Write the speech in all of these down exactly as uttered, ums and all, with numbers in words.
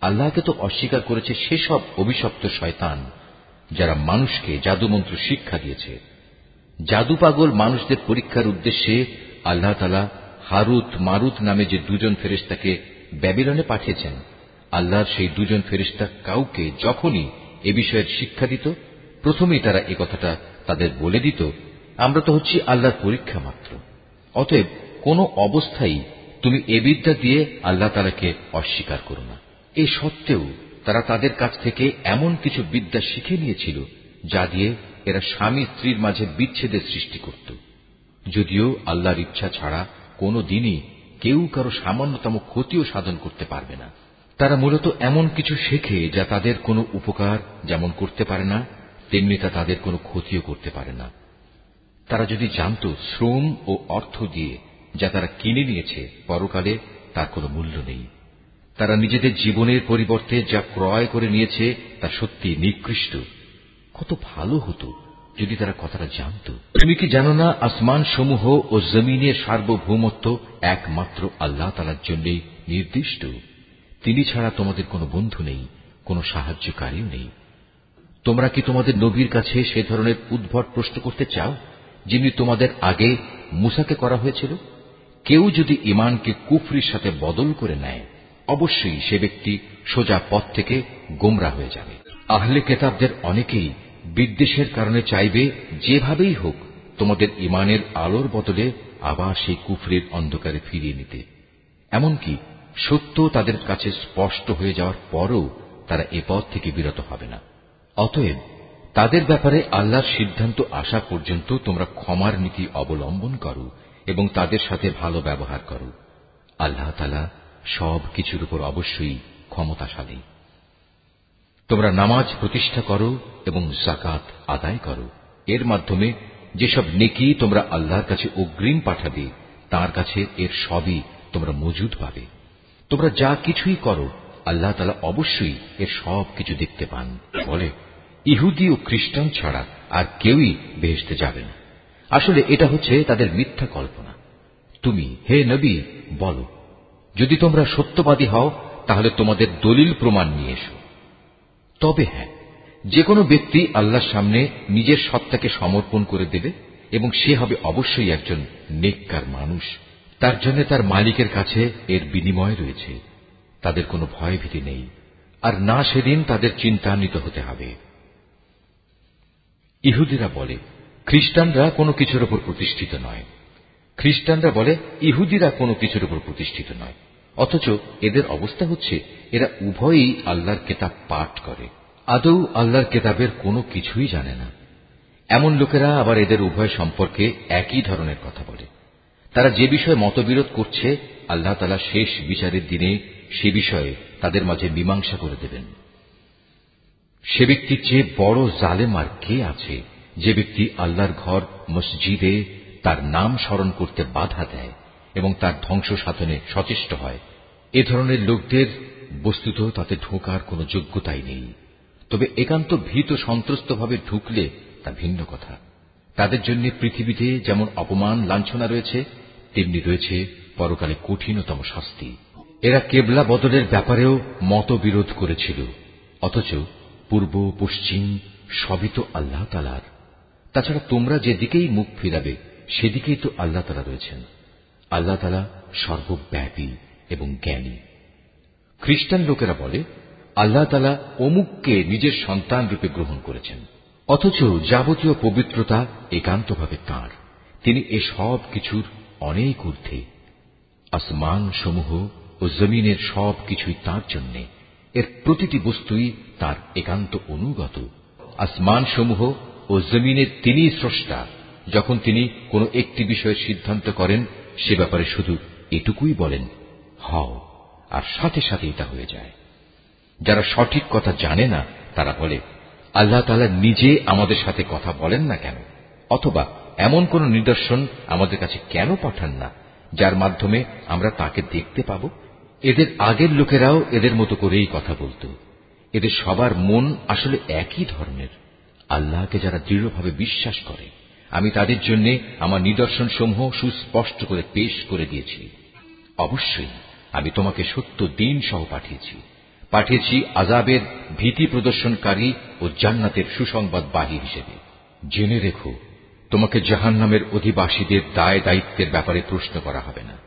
আল্লাহকে তো অস্বীকার করেছে সেসব অভিশপ্ত শয়তান যারা মানুষকে জাদুমন্ত্র শিক্ষা দিয়েছে। জাদু পাগল মানুষদের পরীক্ষার উদ্দেশ্যে আল্লাহ তাআলা হারুত মারুত নামে যে দুজন ফেরেশতাকে ব্যাবিলনে পাঠিয়েছেন, আল্লাহর সেই দুজন ফেরেশতা কাউকে যখনই এ বিষয়ের শিক্ষা দিত, প্রথমেই তারা এ কথাটা তাদের বলে দিত, আমরা তো হচ্ছি আল্লাহর পরীক্ষা মাত্র। অতএব কোন অবস্থায় তুমি এ বিদ্যা দিয়ে আল্লাহ তাআলাকে অস্বীকার করো না। এ সত্ত্বেও তারা তাদের কাছ থেকে এমন কিছু বিদ্যা শিখে নিয়েছিল যা দিয়ে এরা স্বামী স্ত্রীর মাঝে বিচ্ছেদের সৃষ্টি করত, যদিও আল্লাহর ইচ্ছা ছাড়া কোনো দিনই কেউ কারো সামান্যতম ক্ষতিও সাধন করতে পারবে না। তারা মূলত এমন কিছু শেখে যা তাদের কোনো উপকার যেমন করতে পারে না, তেমনি তা তাদের কোনো ক্ষতিও করতে পারে না। তারা যদি জানত শ্রম ও অর্থ দিয়ে যা তারা কিনে নিয়েছে পরকালে তার কোনো মূল্য নেই, তারা নিজেদের জীবনের পরিবর্তে যা ক্রয় করে নিয়েছে তা সত্যি নিকৃষ্ট। কত ভালো হতো যদি তারা কথাটা জানত। তুমি কি জানো না আসমান সমূহ ও জমিনের সার্বভৌমত্ব একমাত্র আল্লাহ তাআলার জন্যই নির্দিষ্ট। তিনি ছাড়া তোমাদের কোনো বন্ধু নেই, কোনো সাহায্যকারীও নেই। তোমরা কি তোমাদের নবীর কাছে সে ধরনের উদ্ভট প্রশ্ন করতে চাও যিনি তোমাদের আগে মূসাকে করা হয়েছিল? কেউ যদি ঈমানকে কুফরির সাথে বদল করে নেয়, অবশ্যই সে ব্যক্তি সোজা পথ থেকে গোমরাহ হয়ে যাবে। আহলে কিতাবদের অনেকেই বিদ্বেষের কারণে চাইবে যেভাবেই হোক তোমাদের ঈমানের আলোর বদলে আবার সেই কুফরির অন্ধকারে ফিরিয়ে নিতে। এমনকি সত্য তাদের কাছে স্পষ্ট হয়ে যাওয়ার পরও তারা এ পথ থেকে বিরত হবে না। অতএব তাদের ব্যাপারে আল্লাহর সিদ্ধান্ত আসা পর্যন্ত তোমরা ক্ষমার নীতি অবলম্বন করো এবং তাদের সাথে ভালো ব্যবহার করো। আল্লাহ তাআলা সব কিছুর উপর অবশ্যই ক্ষমতাশালী। তোমরা নামাজ প্রতিষ্ঠা করো এবং যাকাত আদায় করো। এর মাধ্যমে যেসব নেকি তোমরা আল্লাহর কাছে অগ্রিম পাঠাবে তার কাছে এর সবই তোমরা মজুদ পাবে। তোমরা যা কিছুই করো আল্লাহ তাআলা অবশ্যই এর সব কিছু দেখতে পান। বলে ইহুদি ও খ্রিস্টান ছাড়া আর কেউই বেহেশতে যাবে না। আসলে এটা হচ্ছে তাদের মিথ্যা কল্পনা। তুমি হে নবী বলো, যদি তোমরা সত্যবাদী হও তাহলে তোমাদের দলিল প্রমাণ নিয়ে এসো। তবে হ্যাঁ, যে কোনো ব্যক্তি আল্লাহর সামনে নিজের সত্তাকে সমর্পণ করে দেবে এবং সে হবে অবশ্যই একজন নেককার মানুষ। তার জন্য তার মালিকের কাছে এর বিনিময় রয়েছে। তাদের কোনো ভয় ভীতি নেই, আর না সেদিন তাদের চিন্তান্বিত হতে হবে। ইহুদিরা বলে খ্রিস্টানরা কোনো কিছুর উপর প্রতিষ্ঠিত নয়, খ্রিস্টানরা বলে ইহুদিরা কোনো কিছুর উপর প্রতিষ্ঠিত নয়। অথচ এদের অবস্থা হচ্ছে এরা উভয়ই আল্লাহর কিতাব পাঠ করে, আদৌ আল্লাহর কিতাবের কোনো কিছুই জানে না। এমন লোকেরা আবার এদের উভয় সম্পর্কে একই ধরনের কথা বলে। তারা যে বিষয়ে মতবিরোধ করছে আল্লাহ তাআলা শেষ বিচারের দিনে সে বিষয়ে তাদের মাঝে মীমাংসা করে দেবেন। সে ব্যক্তির চেয়ে বড় জালেম আর কে আছে যে ব্যক্তি আল্লাহর ঘর মসজিদে তার নাম স্মরণ করতে বাধা দেয় এবং তার ধ্বংস সাধনে সচেষ্ট হয়। এ ধরনের লোকদের বস্তুত তাতে ঢোকার কোনো যোগ্যতাই নেই। তবে একান্ত ভীত সন্ত্রস্ত ভাবে ঢুকলে তা ভিন্ন কথা। তাদের জন্য পৃথিবীতে যেমন অপমান লাঞ্ছনা রয়েছে, তেমনি রয়েছে পরকালে কঠিনতম শাস্তি। এরা কেবলা বদলের ব্যাপারেও মতবিরোধ করেছিল, অথচ পূর্ব পশ্চিম সবই তো আল্লাহ তাআলার। তাছাড়া তোমরা যেদিকেই মুখ ফিরাবে সেদিকেই তো আল্লাহ তাআলা রয়েছেন। আল্লাহ তাআলা সর্বব্যাপী এবং জ্ঞানী। খ্রিস্টান লোকেরা বলে আল্লাহ তাআলা অমুককে নিজের সন্তান রূপে গ্রহণ করেছেন, অথচ যাবতীয় পবিত্রতা একান্তভাবে তাঁর। তিনি এ সব কিছুর অনেক ঊর্ধ্বে। আসমান সমূহ ও জমিনের সব কিছুই তাঁর জন্য, এর প্রতিটি বস্তুই তাঁর একান্ত অনুগত। আসমান সমূহ ও জমিনের তিনিই স্রষ্টা। যখন তিনি কোনো একটি বিষয়ের সিদ্ধান্ত করেন সে ব্যাপারে শুধু এটুকুই বলেন হও, আর সাথে সাথেই তা হয়ে যায়। যারা সঠিক কথা জানে না তারা বলে আল্লাহ তাআলা নিজে আমাদের সাথে কথা বলেন না কেন, অথবা এমন কোন নিদর্শন আমাদের কাছে কেন পাঠান না যার মাধ্যমে আমরা তাকে দেখতে পাব। এদের আগের লোকেরাও এদের মতো করেই কথা বলতো। এদের সবার মন আসলে একই ধরনের। আল্লাহকে যারা দৃঢ়ভাবে বিশ্বাস করে আমি তাদের জন্য আমার নিদর্শন সমূহ সুস্পষ্ট করে পেশ করে দিয়েছি। অবশ্যই আমি তোমাকে সত্য দ্বীন সহ পাঠিয়েছি। পাঠিয়েছি আযাবের ভীতি প্রদর্শনকারী ও জান্নাতের সুসংবাদবাহী হিসেবে। জেনে রেখো, তোমাকে জাহান্নামের অধিবাসীদের দায় দায়িত্বের ব্যাপারে প্রশ্ন করা হবে না।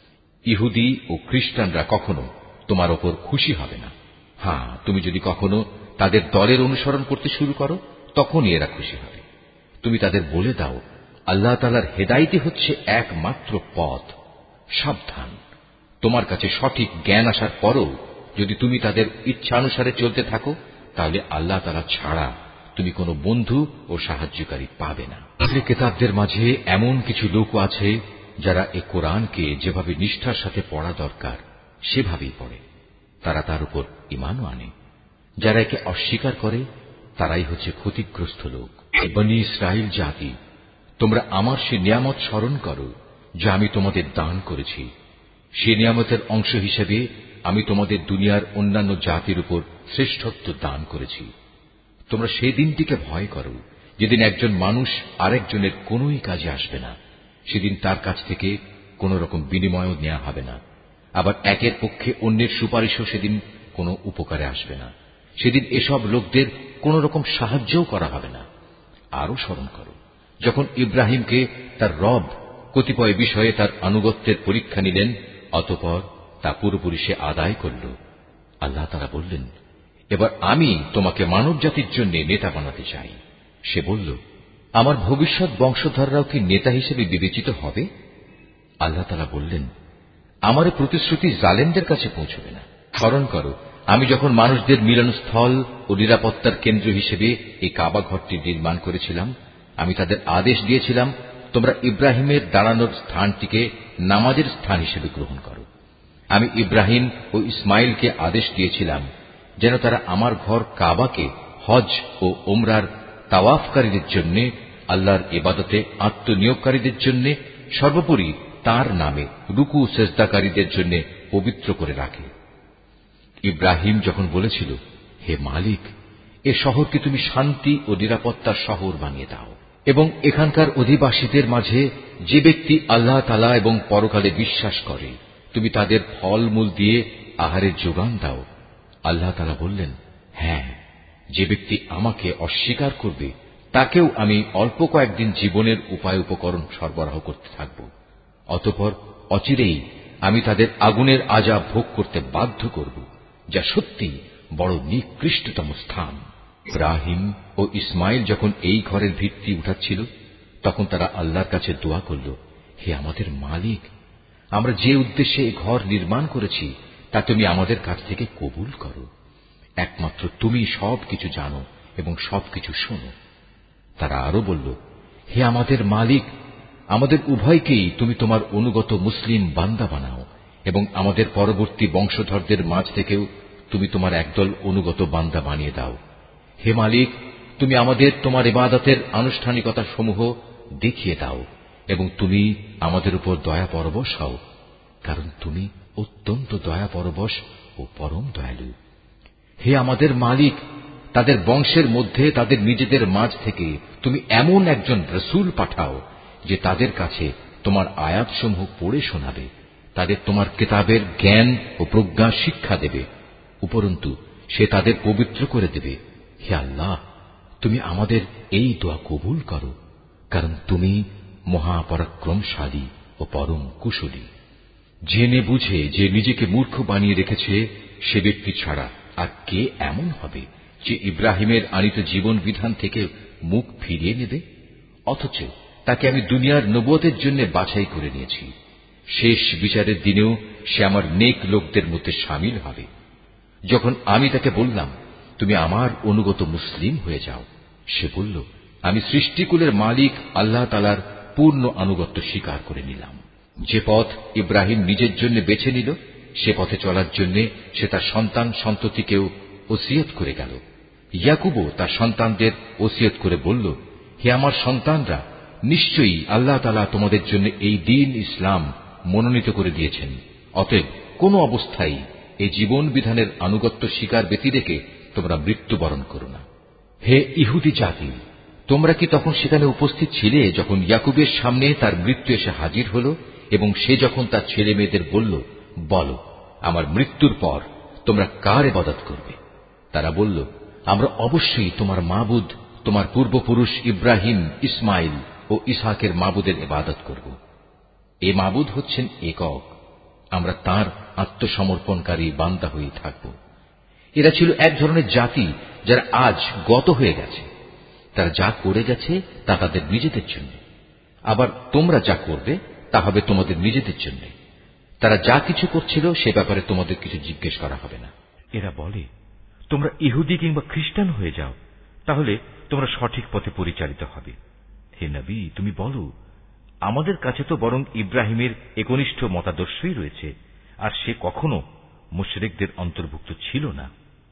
ইহুদি ও খ্রিস্টানরা কখনো তোমার ওপর খুশি হবে না। হ্যাঁ, তুমি যদি কখনো তাদের দলের অনুসরণ করতে শুরু করো, তখনই এরা খুশি হবে। তুমি তাদের বলে দাও, আল্লাহ তাআলার হেদায়েতই হচ্ছে একমাত্র পথ। সাবধান, তোমার কাছে সঠিক জ্ঞান আসার পরও যদি তুমি তাদের ইচ্ছানুসারে চলতে থাকো, তাহলে আল্লাহ তাআলা ছাড়া তুমি কোনো বন্ধু ও সাহায্যকারী পাবে না। আহলে কিতাবদের মাঝে এমন কিছু লোক আছে যারা এ কোরআনকে যেভাবে নিষ্ঠার সাথে পড়া দরকার সেভাবেই পড়ে। তারা তার উপর ঈমানও আনে। যারা একে অস্বীকার করে তারাই হচ্ছে ক্ষতিগ্রস্ত লোক। বনী ইসরাইল জাতি, তোমরা আমার সে নিয়ামত স্মরণ করো যা আমি তোমাদের দান করেছি। সে নিয়ামতের অংশ হিসেবে আমি তোমাদের দুনিয়ার অন্যান্য জাতির উপর শ্রেষ্ঠত্ব দান করেছি। তোমরা সেই দিনটিকে ভয় করো যেদিন একজন মানুষ আরেকজনের কোনোই কাজে আসবে না। সেদিন তার কাছ থেকে কোন রকম বিনিময়ও নেওয়া হবে না। আবার একের পক্ষে অন্যের সুপারিশও সেদিন কোনো উপকারে আসবে না। সেদিন এসব লোকদের কোন রকম সাহায্যও করা হবে না। আরো স্মরণ করো, যখন ইব্রাহিমকে তার রব কতিপয় বিষয়ে তার আনুগত্যের পরীক্ষা নিলেন, অতঃপর তা পুরোপুরি সে আদায় করল। আল্লাহ তাআলা বললেন, এবার আমি তোমাকে মানব জাতির জন্য নেতা বানাতে চাই। সে বলল, আমার ভবিষ্যৎ বংশধররাও কি নেতা হিসেবে বিবেচিত হবে? আল্লাহ তাআলা বললেন, আমার প্রতিশ্রুতি জালেমদের কাছে পৌঁছবে না। স্মরণ করো, আমি যখন মানুষদের মিলনস্থল ও নিরাপত্তার কেন্দ্র হিসেবে এই কাবা ঘরটি নির্মাণ করেছিলাম, আমি তাদের আদেশ দিয়েছিলাম, তোমরা ইব্রাহিমের দাঁড়ানোর স্থানটিকে নামাজের স্থান হিসেবে গ্রহণ করো। আমি ইব্রাহিম ও ইসমাইলকে আদেশ দিয়েছিলাম যেন তারা আমার ঘর কাবাকে হজ ও ওমরার তাওয়াফকারীদের জন্য, আল্লাহর ইবাদতে আত্মনিয়োগকারীদের জন্য, সর্বোপরি তার নামে রুকু সেজদাকারীদের জন্য পবিত্র করে রাখে। ইব্রাহিম যখন বলেছিল, হে মালিক, এ শহরকে তুমি শান্তি ও নিরাপত্তার শহর বানিয়ে দাও এবং এখানকার অধিবাসীদের মাঝে যে ব্যক্তি আল্লাহ তাআলা এবং পরকালে বিশ্বাস করে তুমি তাদের ফলমূল দিয়ে আহারের যোগান দাও। আল্লাহ তাআলা বললেন, হ্যাঁ, যে ব্যক্তি আমাকে অস্বীকার করবে তাকেও আমি অল্প কয়েকদিন জীবনের উপায় উপকরণ সরবরাহ করতে থাকব। অতঃপর অচিরেই আমি তাদের আগুনের আযাব ভোগ করতে বাধ্য করব, যা সত্যি বড় নিকৃষ্টতম স্থান। ইব্রাহিম ও ইসমাইল যখন এই ঘরের ভিত্তি উঠাচ্ছিল, তখন তারা আল্লাহর কাছে দোয়া করল, হে আমাদের মালিক, আমরা যে উদ্দেশ্যে এই ঘর নির্মাণ করেছি তা তুমি আমাদের কাছ থেকে কবুল করো। একমাত্র তুমি সবকিছু জানো এবং সবকিছু শোনো। তারা আরো বলল, হে আমাদের মালিক, আমাদের উভয়কেই তুমি তোমার অনুগত মুসলিম বান্দা বানাও এবং আমাদের পরবর্তী বংশধরদের মাঝ থেকেও তুমি তোমার একদল অনুগত বান্দা বানিয়ে দাও। হে মালিক, তুমি আমাদের তোমার ইবাদতের আনুষ্ঠানিকতা সমূহ দেখিয়ে দাও এবং তুমি আমাদের উপর দয়া পরবশ হও, কারণ তুমি অত্যন্ত দয়া পরবশ ও পরম দয়ালু। হে আমাদের মালিক, তাদের বংশের মধ্যে তাদের নিজেদের মাঝ থেকে তুমি এমন একজন রাসূল পাঠাও যে তাদের কাছে তোমার আয়াতসমূহ পড়ে শোনাবে, তাদের তোমার কিতাবের জ্ঞান ও প্রজ্ঞা শিক্ষা দেবে, উপরন্তু সে তাদের পবিত্র করে দেবে। হে আল্লাহ, তুমি আমাদের এই দোয়া কবুল করো, কারণ তুমি মহাপরাক্রমশালী ও পরম কুশলী। জেনে বুঝে যে নিজেকে মূর্খ বানিয়ে রেখেছে সে ব্যক্তি ছাড়া আর কে এমন হবে যে ইব্রাহিমের আনিত জীবন বিধান থেকে মুখ ফিরিয়ে নেবে? অথচ তাকে আমি দুনিয়ার নবুয়তের জন্য বাছাই করে নিয়েছি। শেষ বিচারের দিনেও সে আমার নেক লোকদের মধ্যে শামিল হবে। যখন আমি তাকে বললাম, তুমি আমার অনুগত মুসলিম হয়ে যাও, সে বলল, আমি সৃষ্টিকুলের মালিক আল্লাহ তাআলার পূর্ণ আনুগত্য স্বীকার করে নিলাম। যে পথ ইব্রাহিম নিজের জন্য বেছে নিল, সে পথে চলার জন্য সে তার সন্তান সন্ততিকেও ওসিয়ত করে গেল। ইয়াকুবও তার সন্তানদের ওসিয়ত করে বলল, হে আমার সন্তানরা, নিশ্চয়ই আল্লাহ তাআলা তোমাদের জন্য এই দ্বীন ইসলাম মনোনীত করে দিয়েছেন। অতএব কোন অবস্থায় এই জীবন বিধানের আনুগত্য স্বীকার ব্যতি রেখে তোমরা মৃত্যুবরণ করো না। হে ইহুদি জাতি, তোমরা কি তখন সেখানে উপস্থিত ছিলে যখন ইয়াকুবের সামনে তার মৃত্যু এসে হাজির হল এবং সে যখন তার ছেলে মেয়েদের বলল, বলো, আমার মৃত্যুর পর তোমরা কার ইবাদত করবে? তারা বলল, আমরা অবশ্যই তোমার মাবুদ, তোমার পূর্বপুরুষ ইব্রাহিম, ইসমাইল ও ইসহাকের মাবুদের ইবাদত করব। এ মাবুদ হচ্ছেন একক, আমরা তাঁর আত্মসমর্পণকারী বান্দা হয়ে থাকব। এরা ছিল এক ধরনের জাতি যারা আজ গত হয়ে গেছে। তারা যা করে গেছে তা তাদের নিজেদের জন্য, আবার তোমরা যা করবে তা হবে তোমাদের নিজেদের জন্য। তারা যা কিছু করছিল সে ব্যাপারে তোমাদের কিছু জিজ্ঞেস করা হবে না। এরা বলে, তোমরা ইহুদি কিংবা খ্রিস্টান হয়ে যাও, তাহলে তোমরা সঠিক পথে পরিচালিত হবে। হে নবী, তুমি বলো, আমাদের কাছে তো বরং ইব্রাহিমের একনিষ্ঠ মতাদর্শই রয়েছে, আর সে কখনো মুশরিকদের অন্তর্ভুক্ত ছিল না।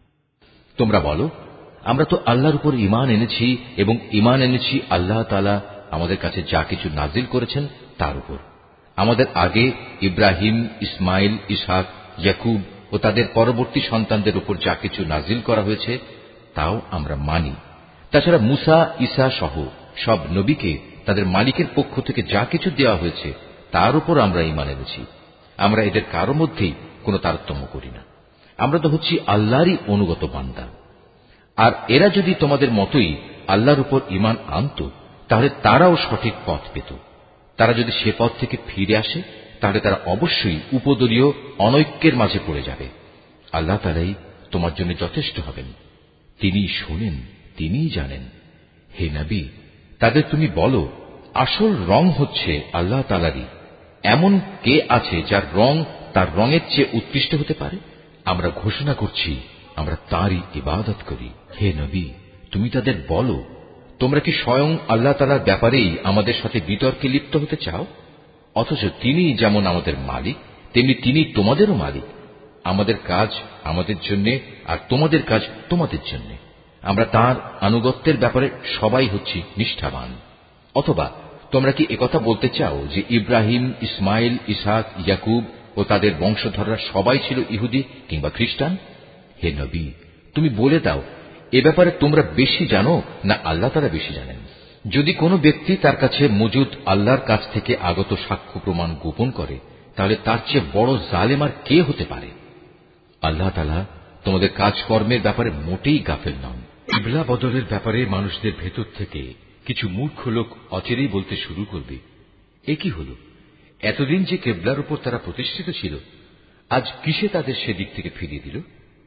তোমরা বলো, আমরা তো আল্লাহর উপর ঈমান এনেছি এবং ঈমান এনেছি আল্লাহ তাআলা আমাদের কাছে যা কিছু নাজিল করেছেন তার উপর। আমাদের আগে ইব্রাহিম, ইসমাইল, ইসহাক, ইয়াকুব ও তাদের পরবর্তী সন্তানদের উপর যা কিছু নাজিল করা হয়েছে তাও আমরা মানি। তাছাড়া মুসা, ঈসা সহ সব নবীকে তাদের মালিকের পক্ষ থেকে যা কিছু দেওয়া হয়েছে তার উপর আমরা ঈমান এনেছি। আমরা এদের কারো মধ্যেই কোনো তারতম্য করি না। আমরা তো হচ্ছি আল্লাহরই অনুগত বান্দা। আর এরা যদি তোমাদের মতোই আল্লাহর উপর ঈমান আনত তাহলে তারাও সঠিক পথ পেত। তারা যদি সে পথ থেকে ফিরে আসে তাহলে তারা অবশ্যই উপদলীয় অনৈক্যের মাঝে পড়ে যাবে। আল্লাহ তাআলাই তোমার জন্য যথেষ্ট হবেন, তিনিই শোনেন, তিনিই জানেন। হে নবী, তাদের তুমি বলো, আসল রং হচ্ছে আল্লাহ তাআলারই। এমন কে আছে যার রং তার রঙের চেয়ে উৎকৃষ্ট হতে পারে? আমরা ঘোষণা করছি আমরা তাঁরই ইবাদত করি। হে নবী, তুমি তাদের বলো, তোমরা কি স্বয়ং আল্লাহ তাআলার ব্যাপারেই আমাদের সাথে বিতর্কে লিপ্ত হতে চাও? অথচ তিনি যেমন আমাদের মালিক তেমনি তিনি তোমাদেরও মালিক। আমাদের কাজ আমাদের জন্য আর তোমাদের কাজ তোমাদের জন্য। আমরা তাঁর আনুগত্যের ব্যাপারে সবাই হচ্ছি নিষ্ঠাবান। অথবা তোমরা কি একথা বলতে চাও যে ইব্রাহিম, ইসমাইল, ইসহাক, ইয়াকুব ও তাদের বংশধররা সবাই ছিল ইহুদি কিংবা খ্রিস্টান? হে নবী, তুমি বলে দাও, এ ব্যাপারে তোমরা বেশি জানো না আল্লাহ তাআলা বেশি জানেন? যদি কোনো ব্যক্তি তার কাছে মজুদ আল্লাহর কাছ থেকে আগত সাক্ষ্য প্রমাণ গোপন করে তাহলে তার চেয়ে বড় জালেম আর কে হতে পারে? আল্লাহ তাআলা তোমাদের কাজকর্মের ব্যাপারে মোটেই গাফেল নন। কিবলা বদলের ব্যাপারে মানুষদের ভেতর থেকে কিছু মূর্খ লোক অচিরেই বলতে শুরু করবে, এ কি হল? এতদিন যে কিবলার উপর তারা প্রতিষ্ঠিত ছিল, আজ কিসে তাদের সেদিক থেকে ফিরিয়ে দিল?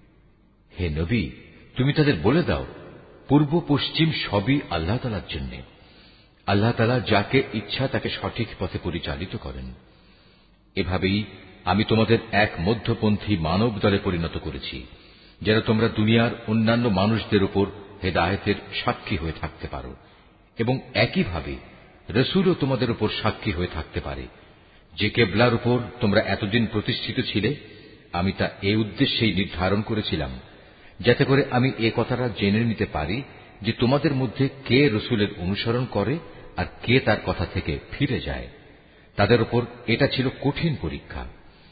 হে নবী, তুমি তাদের বলে দাও, পূর্ব পশ্চিম সবই আল্লাহ তাআলার জন্য। আল্লাহ তাআলা যাকে ইচ্ছা তাকে সঠিক পথে পরিচালিত করেন। এভাবেই আমি তোমাদের এক মধ্যপন্থী মানব দলে পরিণত করেছি, যেন তোমরা দুনিয়ার অন্যান্য মানুষদের উপর হেদায়েতের সাক্ষী হয়ে থাকতে পারো এবং একইভাবে রাসূলও তোমাদের উপর সাক্ষী হয়ে থাকতে পারে। যে কিবলার উপর তোমরা এতদিন প্রতিষ্ঠিত ছিলে, আমি তা এই উদ্দেশ্যেই নির্ধারণ করেছিলাম যাতে করে আমি এ কথাটা জেনে নিতে পারি যে তোমাদের মধ্যে কে রাসূলের অনুসরণ করে আর কে তার কথা থেকে ফিরে যায়। তাদের উপর এটা ছিল কঠিন পরীক্ষা।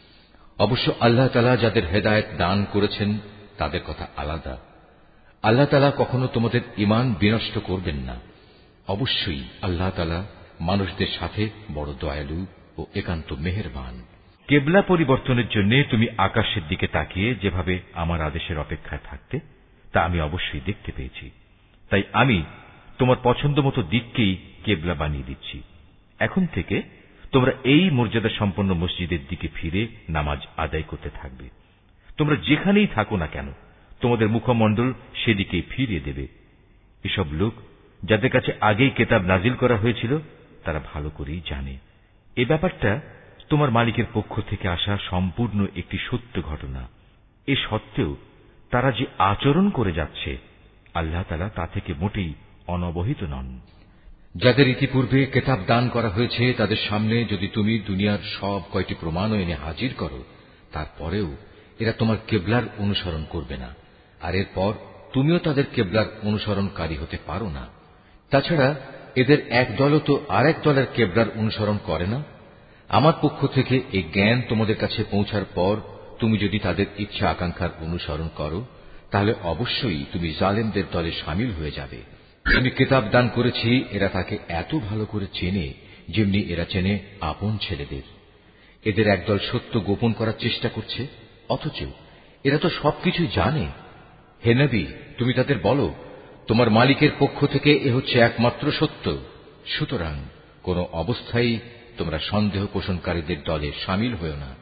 অবশ্য আল্লাহ তাআলা যাদের হেদায়েত দান করেছেন তাদের কথা আলাদা। আল্লাহ তাআলা কখনো তোমাদের ঈমান বিনষ্ট করবেন না। অবশ্যই আল্লাহ তাআলা মানুষদের সাথে বড় দয়ালু ও একান্ত মেহেরবান। কিবলা পরিবর্তনের জন্য তুমি আকাশের দিকে তাকিয়ে যেভাবে আমার আদেশের অপেক্ষায় থাকতে তা আমি অবশ্যই দেখতে পেয়েছি। তাই আমি তোমার পছন্দ মতো দিককেই কিবলা বানিয়ে দিচ্ছি। এখন থেকে তোমরা এই মর্যাদা সম্পন্ন মসজিদের দিকে ফিরে নামাজ আদায় করতে থাকবে। তোমরা যেখানেই থাকো না কেন তোমাদের মুখমণ্ডল সেদিকেই ফিরিয়ে দেবে। এসব লোক যাদের কাছে আগেই কিতাব নাজিল করা হয়েছিল তারা ভালো করেই জানে এ ব্যাপারটা তোমার মালিকের পক্ষ থেকে আসা সম্পূর্ণ একটি সত্য ঘটনা। এ সত্ত্বেও তারা যে আচরণ করে যাচ্ছে আল্লাহ তাআলা তা থেকে মোটেই অনবহিত নন। যাদের ইতিপূর্বে কিতাব দান করা হয়েছে তাদের সামনে যদি তুমি দুনিয়ার সব কয়টি প্রমাণও এনে হাজির করো, তারপরেও এরা তোমার কিবলার অনুসরণ করবে না, আর এরপর তুমিও তাদের কিবলার অনুসরণকারী হতে পারো না। তাছাড়া এদের এক দলও তো আর এক দলের কিবলার অনুসরণ করে না। আমার পক্ষ থেকে এই জ্ঞান তোমাদের কাছে পৌঁছার পর তুমি যদি তাদের ইচ্ছা আকাঙ্ক্ষার অনুসরণ করো তাহলে অবশ্যই তুমি জালেমদের দলে শামিল হয়ে যাবে। আমি কিতাব দান করেছি এরা তাকে এত ভালো করে চেনে যেমনি এরা চেনে আপন ছেলেদের। এদের একদল সত্য গোপন করার চেষ্টা করছে, অথচ এরা তো সবকিছু জানে। হে নবী, তুমি তাদের বলো, তোমার মালিকের পক্ষ থেকে এ হচ্ছে একমাত্র সত্য। সুতরাং কোন অবস্থায় তোমরা সন্দেহ পোষণকারীদের দলে শামিল হও না।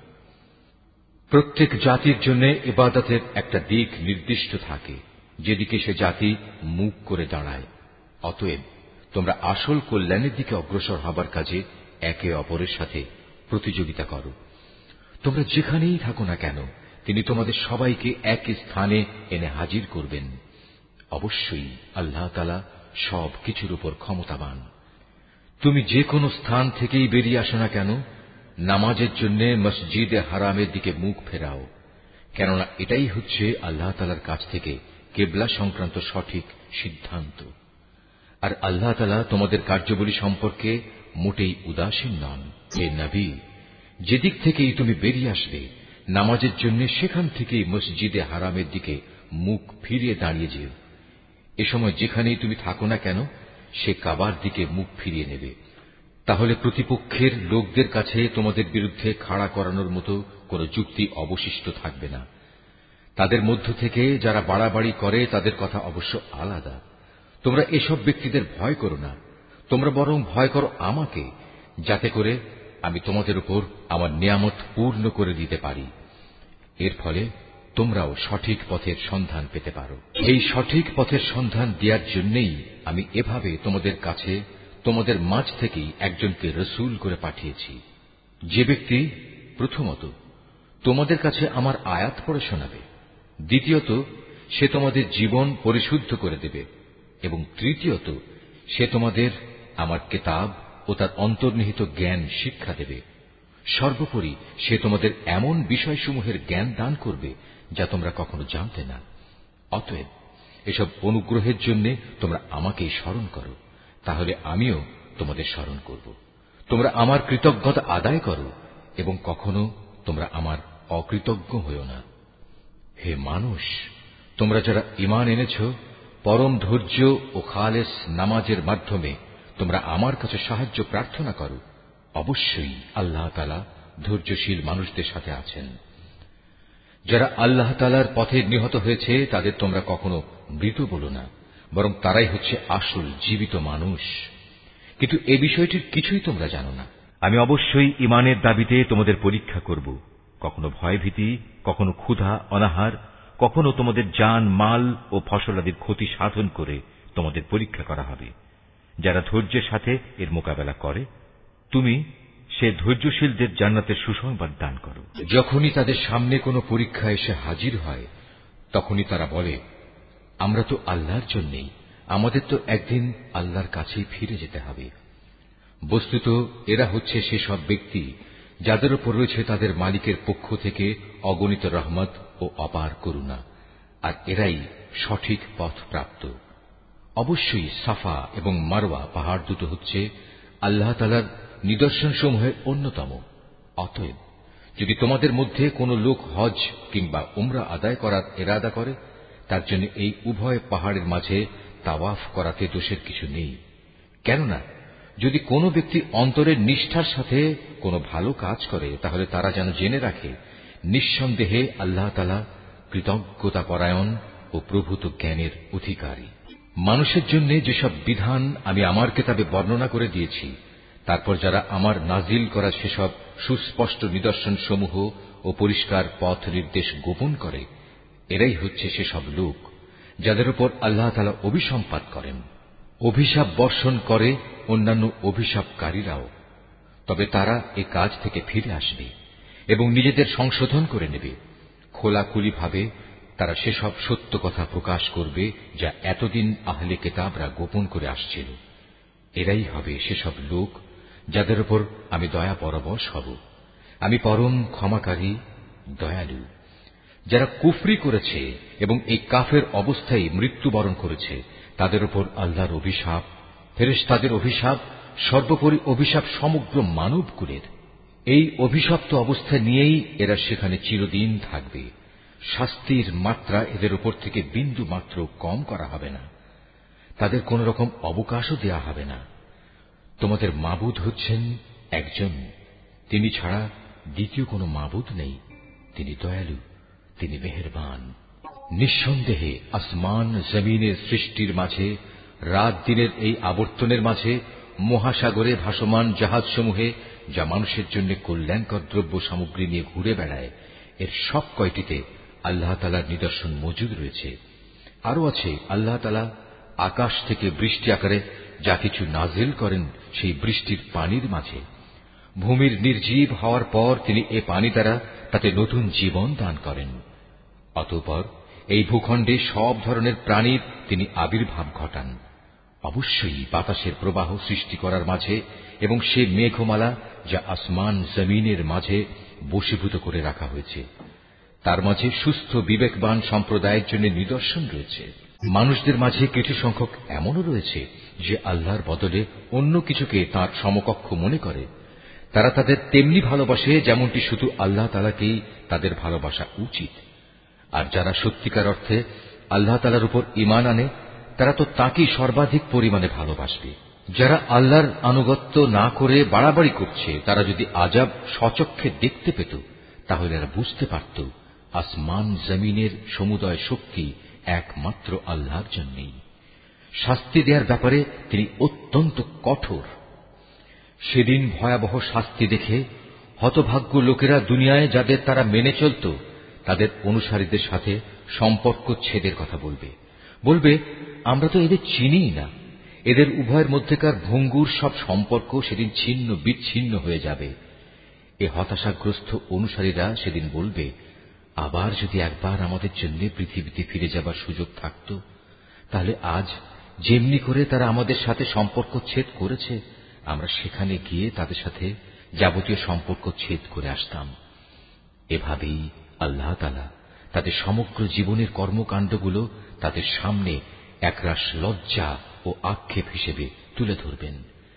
প্রত্যেক জাতির জন্য ইবাদতের একটা দিক নির্দিষ্ট থাকে, যেদিকে সে জাতি মুখ করে দাঁড়ায়। অতএব তোমরা আসল কল্যাণের দিকে অগ্রসর হবার কাজে একে অপরের সাথে প্রতিযোগিতা করো। তোমরা যেখানেই থাকো না কেন, তিনি তোমাদের সবাইকে এক স্থানে এনে হাজির করবেন। অবশ্যই আল্লাহ তাআলা সব কিছুর উপর ক্ষমতাবান। তুমি যে কোনো স্থান থেকেই বেরিয়ে আসো না কেন, নামাজের জন্য মসজিদে হারামের দিকে মুখ ফেরাও, কেননা এটাই হচ্ছে আল্লাহ তাআলার কাছ থেকে কিবলা সংক্রান্ত সঠিক সিদ্ধান্ত। আর আল্লাহ তাআলা তোমাদের কার্যাবলী সম্পর্কে মোটেই উদাসীন নন। হে নবী, যেদিক থেকেই তুমি বেরিয়ে আসবে নামাজের জন্য, সেখান থেকেই মসজিদে হারামের দিকে মুখ ফিরিয়ে দাঁড়িয়ে যেও। এ সময় যেখানেই তুমি থাকো না কেন, সে কাবার দিকে মুখ ফিরিয়ে নেবে। তাহলে প্রতিপক্ষের লোকদের কাছে তোমাদের বিরুদ্ধে খাড়া করানোর মতো কোন যুক্তি অবশিষ্ট থাকবে না। তাদের মধ্য থেকে যারা বাড়াবাড়ি করে তাদের কথা অবশ্য আলাদা। তোমরা এসব ব্যক্তিদের ভয় করো না, তোমরা বরং ভয় করো আমাকে, যাতে করে আমি তোমাদের উপর আমার নিয়ামত পূর্ণ করে দিতে পারি। এর ফলে তোমরাও সঠিক পথের সন্ধান পেতে পারো। এই সঠিক পথের সন্ধান দেওয়ার জন্যই আমি এভাবে তোমাদের কাছে তোমাদের মাঝ থেকেই একজনকে রসূল করে পাঠিয়েছি, যে ব্যক্তি প্রথমত তোমাদের কাছে আমার আয়াত পড়ে শোনাবে, দ্বিতীয়ত সে তোমাদের জীবন পরিশুদ্ধ করে দেবে, এবং তৃতীয়ত সে তোমাদের আমার কিতাব ও তার অন্তর্নিহিত জ্ঞান শিক্ষা দেবে। সর্বোপরি সে তোমাদের এমন বিষয়সমূহের জ্ঞান দান করবে যা তোমরা কখনো জানতে না। অতএব এসব অনুগ্রহের জন্য তোমরা আমাকেই স্মরণ করো, তাহলে আমিও তোমাদের স্মরণ করব। তোমরা আমার কৃতজ্ঞতা আদায় করো এবং কখনো তোমরা আমার অকৃতজ্ঞ হও না। হে মানুষ, তোমরা যারা ঈমান এনেছ, পরম ধৈর্য ও খালেস নামাজের মাধ্যমে তোমরা আমার কাছে সাহায্য প্রার্থনা করো। অবশ্যই আল্লাহ তাআলা ধৈর্যশীল মানুষদের সাথে আছেন। যারা আল্লাহ তাআলার পথে নিহত হয়েছে তাদের তোমরা কখনো মৃত বলো না, বরং তারাই হচ্ছে আসল জীবিত মানুষ। কিন্তু এ বিষয়টির কিছুই তোমরা জানো না। আমি অবশ্যই ঈমানের দাবিতে তোমাদের পরীক্ষা করব, কখনো ভয়ভীতি, কখনো ক্ষুধা অনাহার, কখনো তোমাদের জান মাল ও ফসলাদির ক্ষতি সাধন করে তোমাদের পরীক্ষা করা হবে। যারা ধৈর্যের সাথে এর মোকাবেলা করে, তুমি সে ধৈর্যশীলদের জান্নাতের সুসংবাদ দান করো। যখনই তাদের সামনে কোনো পরীক্ষা এসে হাজির হয়, তখনই তারা বলে, আমরা তো আল্লাহর জন্যেই, আমাদের তো একদিন আল্লাহর কাছেই ফিরে যেতে হবে। বস্তুত এরা হচ্ছে সেসব ব্যক্তি যাদের উপর রয়েছে তাদের মালিকের পক্ষ থেকে অগণিত রহমত ও অপার করুণা, আর এরাই সঠিক পথ প্রাপ্ত। অবশ্যই সাফা এবং মারওয়া পাহাড় দুটো হচ্ছে আল্লাহ তাআলার নিদর্শনসমূহের অন্যতম। অতএব যদি তোমাদের মধ্যে কোনো লোক হজ কিংবা উমরা আদায় করার ইরাদা করে, তার জন্য এই উভয় পাহাড়ের মাঝে তাওয়াফ করাতে দোষের কিছু নেই। কেননা যদি কোনো ব্যক্তি অন্তরের নিষ্ঠার সাথে কোনো ভালো কাজ করে, তাহলে তারা যেন জেনে রাখে, নিঃসন্দেহে আল্লাহ তাআলা কৃতজ্ঞতা পরায়ণ ও প্রভূত জ্ঞানের অধিকারী। মানুষের জন্য যেসব বিধান আমি আমার কিতাবে বর্ণনা করে দিয়েছি, তারপর যারা আমার নাজিল করা সেসব সুস্পষ্ট নিদর্শন সমূহ ও পরিষ্কার পথ নির্দেশ গোপন করে, এরাই হচ্ছে সেসব লোক যাদের উপর আল্লাহ তাআলা অভিসম্পাত করেন। অভিশাপ বর্ষণ করে অন্যান্য অভিশাপকারীরাও, তবে তারা এ কাজ থেকে ফিরে আসবে এবং নিজেদের সংশোধন করে নেবে। খোলাখুলি ভাবে তারা সেসব সত্য কথা প্রকাশ করবে যা এতদিন আহলে কিতাবরা গোপন করে আসছিল। এরাই হবে সেসব লোক যাদের উপর আমি দয়া পরবশ হব। আমি পরম ক্ষমাকারী, দয়ালু। যারা কুফরি করেছে এবং এই কাফের অবস্থায় মৃত্যুবরণ করেছে, তাদের উপর আল্লাহর অভিশাপ, ফেরেশতাদের অভিশাপ, সর্বোপরি অভিশাপ সমগ্র মানবকুলের। এই অভিশপ্ত অবস্থা নিয়েই এরা সেখানে চিরদিন থাকবে। শাস্তির মাত্রা এদের উপর থেকে বিন্দু মাত্র কম করা হবে না, তাদের কোন রকম অবকাশও দেয়া হবে না। তোমাদের মাবুদ হচ্ছেন একজন, তিনি ছাড়া দ্বিতীয় কোনো মাবুদ নেই। তিনি দয়ালু, তিনি মেহেরবান। নিঃসন্দেহে আসমান জমিনের সৃষ্টির মাঝে, রাত দিনের এই আবর্তনের মাঝে, মহাসাগরে ভাসমান জাহাজসমূহে যা মানুষের জন্য কল্যাণকর দ্রব্য সামগ্রী নিয়ে ঘুরে বেড়ায়, এর সব কয়টিতে আল্লাহ তাআলার নিদর্শন মজুদ রয়েছে। আরো আছে আল্লাহ তাআলা আকাশ থেকে বৃষ্টি আকারে যা কিছু নাজিল করেন সেই বৃষ্টির পানির মাঝে। ভূমির নির্জীব হওয়ার পর তিনি এ পানি দ্বারা তাতে নতুন জীবন দান করেন। অতঃপর এই ভূখণ্ডে সব ধরনের প্রাণীর তিনি আবির্ভাব ঘটান। অবশ্যই বাতাসের প্রবাহ সৃষ্টি করার মাঝে এবং সে মেঘমালা যা আসমান জমিনের মাঝে বশীভূত করে রাখা হয়েছে, তার মাঝে সুস্থ বিবেকবান সম্প্রদায়ের জন্য নিদর্শন রয়েছে। মানুষদের মাঝে কিছু সংখ্যক এমনও রয়েছে যে আল্লাহর বদলে অন্য কিছুকে তাঁর সমকক্ষ মনে করে। তারা তাদের তেমনি ভালোবাসে যেমনটি শুধু আল্লাহ তাআলাকেই তাদের ভালোবাসা উচিত। আর যারা সত্যিকার অর্থে আল্লাহ তাআলার উপর ঈমান আনে, তারা তো তাকেই সর্বাধিক পরিমাণে ভালোবাসবে। যারা আল্লাহর আনুগত্য না করে বাড়াবাড়ি করছে, তারা যদি আযাব স্বচক্ষে দেখতে পেত, তাহলে এরা বুঝতে পারত আসমান জমিনের সমুদয় শক্তি একমাত্র আল্লাহর জন্যই। শাস্তি দেওয়ার ব্যাপারে তিনি অত্যন্ত কঠোর। সেদিন ভয়াবহ শাস্তি দেখে হতভাগ্য লোকেরা দুনিয়ায় যাদের তারা মেনে চলত, তাদের অনুসারীদের সাথে সম্পর্ক ছেদের কথা বলবে। বলবে, আমরা তো এদের চিনিই না। এদের উভয়ের মধ্যেকার ভঙ্গুর সব সম্পর্ক সেদিন ছিন্ন বিচ্ছিন্ন হয়ে যাবে। এ হতাশাগ্রস্ত অনুসারীরা সেদিন বলবে, আবার যদি একবার আমাদের জন্য পৃথিবীতে ফিরে যাবার সুযোগ থাকত, তাহলে আজ যেমনি করে তারা আমাদের সাথে সম্পর্ক ছেদ করেছে, আমরা সেখানে গিয়ে তাদের সাথে যাবতীয় সম্পর্ক ছেদ করে আসতাম। এভাবেই আল্লাহ তাআলা তাদের সমগ্র জীবনের কর্মকাণ্ডগুলো তাদের সামনে একরাশ লজ্জা ও আক্ষেপ হিসেবে তুলে ধরবেন।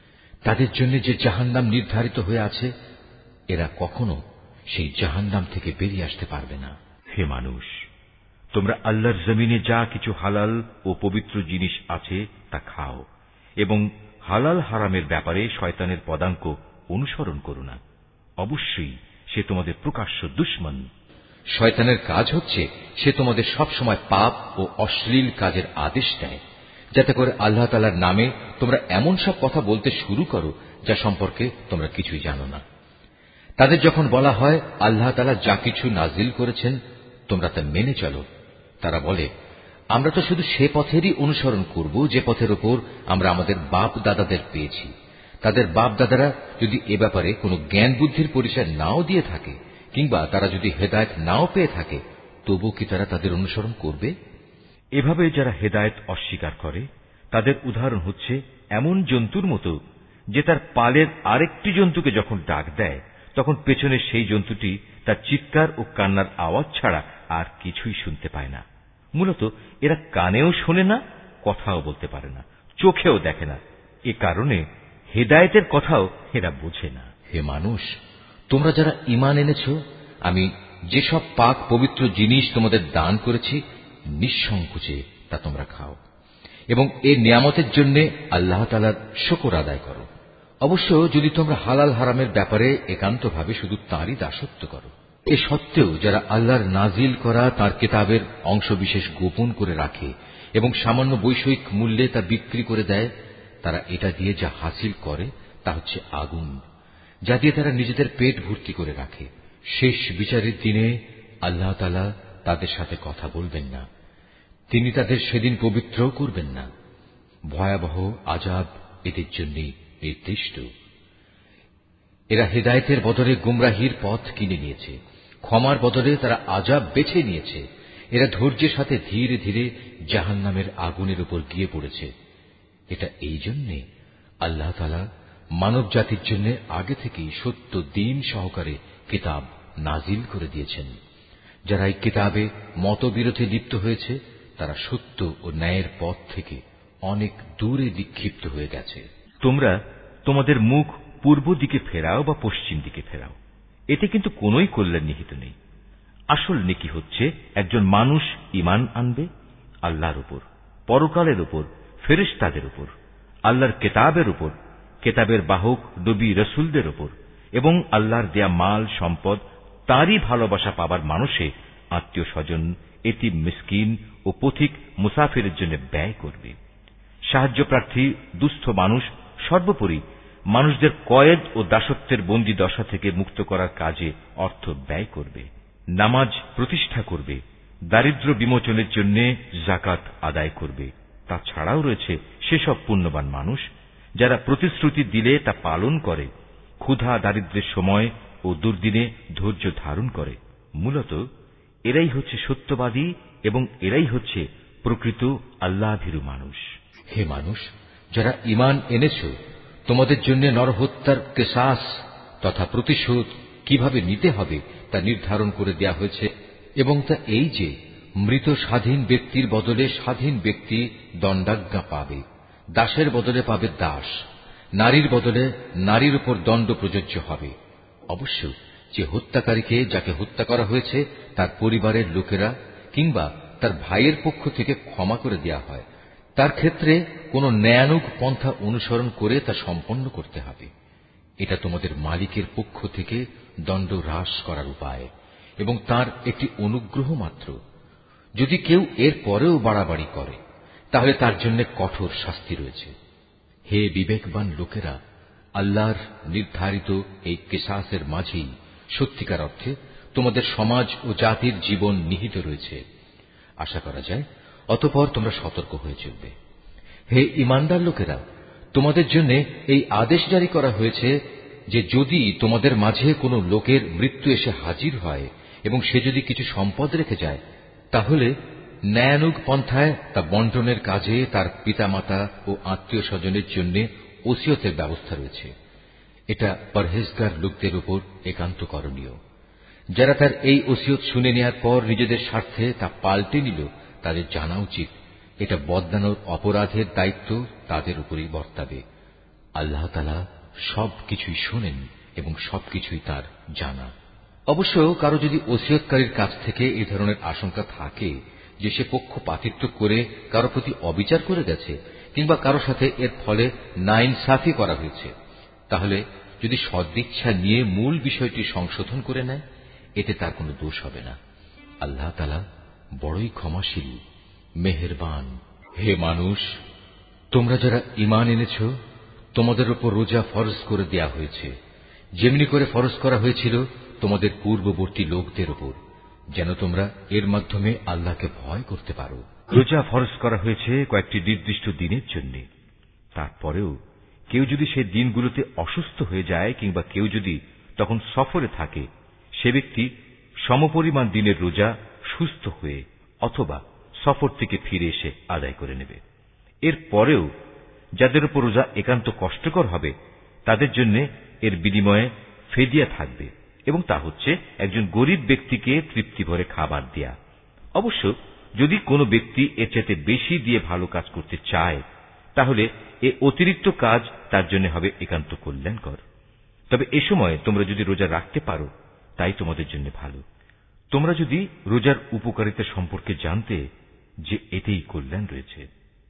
তাদের জন্য যে জাহান্নাম নির্ধারিত হয়ে আছে, এরা কখনো সেই জাহান্নাম থেকে বেরিয়ে আসতে পারবে না। হে মানুষ, তোমরা আল্লাহর জমিনে যা কিছু হালাল ও পবিত্র জিনিস আছে তা খাও, এবং হালাল হারামের ব্যাপারে শয়তানের পদাঙ্ক অনুসরণ করো না। অবশ্যই সে তোমাদের প্রকাশ্য দুশমন। শয়তানের কাজ হচ্ছে সে তোমাদের সব সময় পাপ ও অশ্লীল কাজের আদেশ দেয়, যাতে করে আল্লাহ তাআলার নামে তোমরা এমন সব কথা বলতে শুরু করো যা সম্পর্কে তোমরা কিছুই জানো না। তাদের যখন বলা হয় আল্লাহ তাআলা যা কিছু নাজিল করেছেন তোমরা তা মেনে চলো, তারা বলে, আমরা তো শুধু সে পথেরই অনুসরণ করব যে পথের উপর আমরা আমাদের বাপ দাদাদের পেয়েছি। তাদের বাপ দাদারা যদি এ ব্যাপারে কোনো জ্ঞান বুদ্ধির পরিচয় নাও দিয়ে থাকে, কিংবা তারা যদি হেদায়েত নাও পেয়ে থাকে, তবু কি তারা তাদের অনুসরণ করবে? এভাবে যারা হেদায়েত অস্বীকার করে, তাদের উদাহরণ হচ্ছে এমন জন্তুর মতো যে তার পালের আরেকটি জন্তুকে যখন ডাক দেয়, তখন পেছনে সেই জন্তুটি তার চিৎকার ও কান্নার আওয়াজ ছাড়া আর কিছুই শুনতে পায় না। মূলত এরা কানেও শোনে না, কথাও বলতে পারে না, চোখেও দেখে না। এ কারণে হেদায়েতের কথাও এরা বোঝে না। হে মানুষ, তোমরা যারা ঈমান এনেছ, আমি যেসব পাক পবিত্র জিনিস তোমাদের দান করেছি, নিঃসংকোচে তা তোমরা খাও এবং এ নিয়ামতের জন্য আল্লাহ তাআলার শুকর আদায় করো। অবশ্য যদি তোমরা হালাল হারামের ব্যাপারে একান্তভাবে শুধু তাঁরই দাসত্ব করো। এ সত্ত্বেও যারা আল্লাহর নাজিল করা তাঁর কিতাবের অংশবিশেষ গোপন করে রাখে এবং সামান্য বৈষয়িক মূল্যে তা বিক্রি করে দেয়, তারা এটা দিয়ে যা হাসিল করে তা হচ্ছে আগুন, যা দিয়ে তারা নিজেদের পেট ভর্তি করে রাখে। শেষ বিচারের দিনে আল্লাহ তাআলা তাদের সাথে কথা বলবেন না, তিনি তাদের সেদিন পবিত্র করবেন না। ভয়াবহ আযাব এদের জন্য নির্দিষ্ট। এরা হেদায়েতের বদলে গুমরাহির পথ কিনে নিয়েছে, ক্ষমার বদলে তারা আযাব বেছে নিয়েছে। এরা ধৈর্যের সাথে ধীরে ধীরে জাহান্নামের আগুনের উপর গিয়ে পড়েছে। এটা এই জন্যে আল্লাহ তাআলা মানব জাতির জন্য আগে থেকেই সত্য দ্বীন সহকারে কিতাব নাজিল করে দিয়েছেন। যারা এই কিতাবে মতবিরোধে লিপ্ত হয়েছে, তারা সত্য ও ন্যায়ের পথ থেকে অনেক দূরে বিক্ষিপ্ত হয়ে গেছে। তোমরা তোমাদের মুখ পূর্ব দিকে ফেরাও বা পশ্চিম দিকে ফেরাও, এতে কিন্তু কোনোই কল্যাণ নিহিত নেই। আসল নেকি হচ্ছে একজন মানুষ ঈমান আনবে আল্লাহর উপর, পরকালের উপর, ফেরেশতাদের উপর, আল্লাহর কিতাবের উপর, কিতাবের বাহক নবী রাসূলদের উপর, এবং আল্লাহর দেয়া মাল সম্পদ তারই ভালোবাসা পাবার মানুষে আত্মীয় স্বজন, এতিম, মিসকিন ও পথিক মুসাফিরের জন্য ব্যয় করবে। সাহায্য প্রার্থী, দুস্থ মানুষ, সর্বোপরি মানুষদের কয়েদ ও দাসত্বের বন্দী দশা থেকে মুক্ত করার কাজে অর্থ ব্যয় করবে। নামাজ প্রতিষ্ঠা করবে, দারিদ্র বিমোচনের জন্য যাকাত আদায় করবে। তাছাড়াও রয়েছে সেসব পুণ্যবান মানুষ যারা প্রতিশ্রুতি দিলে তা পালন করে, ক্ষুধা দারিদ্রের সময় ও দুর্দিনে ধৈর্য ধারণ করে। মূলত এরাই হচ্ছে সত্যবাদী এবং এরাই হচ্ছে প্রকৃত আল্লাহভীরু মানুষ। হে মানুষ, যারা ঈমান এনেছ, তোমাদের জন্য নরহত্যার কিসাস তথা প্রতিশোধ কিভাবে নিতে হবে তা নির্ধারণ করে দেয়া হয়েছে, এবং তা এই যে মৃত স্বাধীন ব্যক্তির বদলে স্বাধীন ব্যক্তি দণ্ডাজ্ঞা পাবে, দাসের বদলে পাবে দাস, নারীর বদলে নারীর উপর দণ্ড প্রযোজ্য হবে। অবশ্য যে হত্যাকারীকে, যাকে হত্যা করা হয়েছে, তার পরিবারের লোকেরা কিংবা তার ভাইয়ের পক্ষ থেকে ক্ষমা করে দেয়া হয়, তার ক্ষেত্রে কোন ন্যায়ানুগ পন্থা অনুসরণ করে তা সম্পন্ন করতে হবে। এটা তোমাদের মালিকের পক্ষ থেকে দণ্ড হ্রাস করার উপায় এবং তার একটি অনুগ্রহ মাত্র। যদি কেউ এর পরেও বাড়াবাড়ি করে তাহলে তার জন্য কঠোর শাস্তি রয়েছে। হে বিবেকবান লোকেরা, আল্লাহর নির্ধারিত এই কিসাসের মাঝেই সত্যিকার অর্থে তোমাদের সমাজ ও জাতির জীবন নিহিত রয়েছে। আশা করা যায় অতঃপর তোমরা সতর্ক হয়ে চলবে। হে ঈমানদার লোকেরা, তোমাদের জন্য এই আদেশ জারি করা হয়েছে যে যদি তোমাদের মাঝে কোনো লোকের মৃত্যু এসে হাজির হয় এবং সে যদি কিছু সম্পদ রেখে যায়, তাহলে ন্যায়ানুগ পন্থায় তা বন্টনের কাজে তার পিতামাতা ও আত্মীয় স্বজনের জন্য ওসিয়তের ব্যবস্থা রয়েছে। এটা পরহেজগার লোকদের উপর একান্ত করণীয়। যারা তার এই ওসিয়ত শুনে নেওয়ার পর নিজেদের স্বার্থে তা পাল্টে নিল, তাদের জানা উচিত এটা বদলানোর অপরাধের দায়িত্ব তাদের উপরেই বর্তাবে। আল্লাহ তাআলা সবকিছুই শোনেন এবং সবকিছুই তার জানা। অবশ্য কারো যদি ওসিয়তকারীর কাছ থেকে এই ধরনের আশঙ্কা থাকে যে সে পক্ষপাতিত্ব করে কারো প্রতি অবিচার করে গেছে কিংবা কারো সাথে এর ফলে নাইনসাফি করা হয়েছে, তাহলে যদি সদিচ্ছা নিয়ে মূল বিষয়টি সংশোধন করে নেয়, এতে তার কোনো দোষ হবে না। আল্লাহ তাআলা বড়ই ক্ষমাশীল, মেহেরবান। হে মানুষ, তোমরা যারা ঈমান এনেছ, তোমাদের উপর রোজা ফরজ করে দেয়া হয়েছে, যেমনি করে ফরজ করা হয়েছিল তোমাদের পূর্ববর্তী লোকদের উপর, যেন তোমরা এর মাধ্যমে আল্লাহকে ভয় করতে পারো। রোজা ফরজ করা হয়েছে কয়েকটি নির্দিষ্ট দিনের জন্য। তারপরেও কেউ যদি সে দিনগুলোতে অসুস্থ হয়ে যায় কিংবা কেউ যদি তখন সফরে থাকে, সে ব্যক্তি সমপরিমাণ দিনের রোজা সুস্থ হয়ে অথবা সফর থেকে ফিরে এসে আদায় করে নেবে। এর পরেও যাদের উপর রোজা একান্ত কষ্টকর হবে, তাদের জন্য এর বিনিময়ে ফেদিয়া থাকবে, এবং তা হচ্ছে একজন গরিব ব্যক্তিকে তৃপ্তি ভরে খাবার দেয়া। অবশ্য যদি কোনো ব্যক্তি এর চাইতে বেশি দিয়ে ভালো কাজ করতে চায়, তাহলে এ অতিরিক্ত কাজ তার জন্য হবে একান্ত কল্যাণকর। তবে এ সময় তোমরা যদি রোজা রাখতে পারো, তাই তোমাদের জন্য ভালো। তোমরা যদি রোজার উপকারিতা সম্পর্কে জানতে যে এতেই কল্যাণ রয়েছে।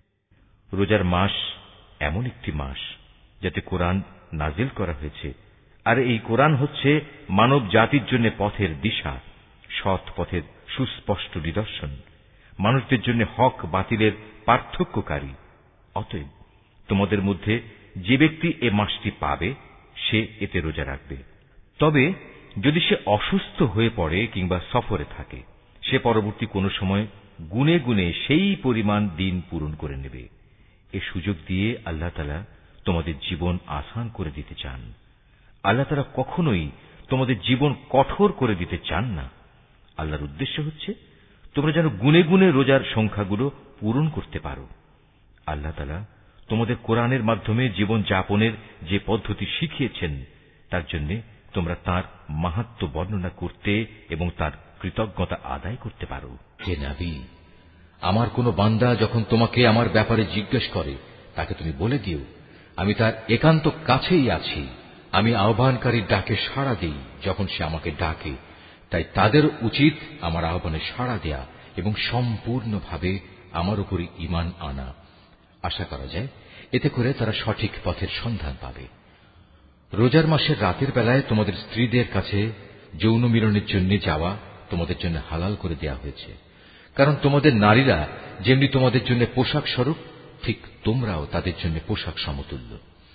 রোজার মাস এমন একটি মাস যাতে কোরআন নাজিল করা হয়েছে, আর এই কোরআন হচ্ছে মানব জাতির জন্য পথের দিশা, সৎ পথের সুস্পষ্ট নিদর্শন, মানুষদের জন্য হক বাতিলের পার্থক্যকারী। অতএব তোমাদের মধ্যে যে ব্যক্তি এ মাসটি পাবে, সে এতে রোজা রাখবে। তবে যদি সে অসুস্থ হয়ে পড়ে কিংবা সফরে থাকে, সে পরবর্তী কোনো সময় গুনে গুনে সেই পরিমাণ দিন পূরণ করে নেবে। এ সুযোগ দিয়ে আল্লাহ তাআলা তোমাদের জীবন আসান করে দিতে চান। আল্লাহ তাআলা কখনোই তোমাদের জীবন কঠোর করে দিতে চান না। আল্লাহর উদ্দেশ্য হচ্ছে তোমরা যেন গুনে গুনে রোজার সংখ্যাগুলো পূরণ করতে পারো। আল্লাহ তাআলা তোমাদের কোরআনের মাধ্যমে জীবন যাপনের যে পদ্ধতি শিখিয়েছেন, তার জন্য তোমরা তার মাহাত্ম্য বর্ণনা করতে এবং তার কৃতজ্ঞতা আদায় করতে পারো। হে নবী, আমার কোন বান্দা যখন তোমাকে আমার ব্যাপারে জিজ্ঞেস করে, তাকে তুমি বলে দিও, আমি তার একান্ত কাছেই আছি। আমি আহ্বানকারীর ডাকে সাড়া দিই যখন সে আমাকে ডাকে। তাই তাদের উচিত আমার আহ্বানে সাড়া দেয়া এবং সম্পূর্ণভাবে আমার উপরই ঈমান আনা। আশা করা যায় এতে করে তারা সঠিক পথের সন্ধান পাবে। রোজার মাসের রাতের বেলায় তোমাদের স্ত্রীদের কাছে যৌন মিলনের জন্য যাওয়া তোমাদের জন্য হালাল করে দেয়া হয়েছে, কারণ তোমাদের নারীরা যেমনি তোমাদের জন্য পোশাক স্বরূপ, ঠিক তোমরাও তাদের জন্য পোশাক সমতুল্য।